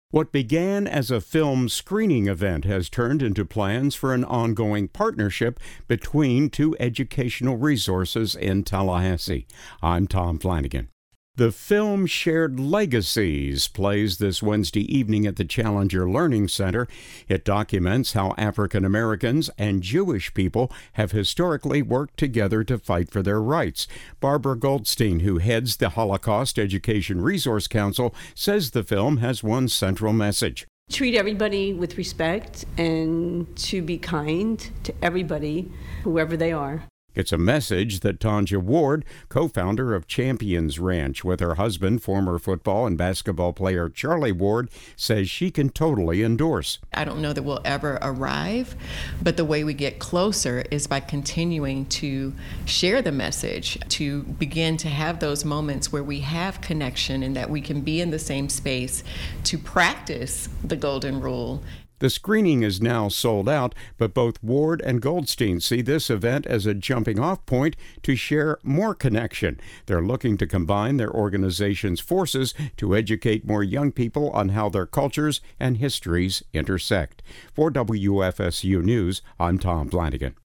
What began as a film screening event has turned into plans for an ongoing partnership between two educational resources in Tallahassee. I'm Tom Flanagan. The film Shared Legacies plays this Wednesday evening at the Challenger Learning Center. It documents how African Americans and Jewish people have historically worked together to fight for their rights. Barbara Goldstein, who heads the Holocaust Education Resource Council, says the film has one central message. Treat everybody with respect and to be kind to everybody, whoever they are. It's a message that Tanja Ward, co-founder of Champions Ranch with her husband, former football and basketball player Charlie Ward, says she can totally endorse. I don't know that we'll ever arrive, but the way we get closer is by continuing to share the message, to begin to have those moments where we have connection and that we can be in the same space to practice the golden rule. The screening is now sold out, but both Ward and Goldstein see this event as a jumping-off point to share more connection. They're looking to combine their organization's forces to educate more young people on how their cultures and histories intersect. For WFSU News, I'm Tom Flanagan.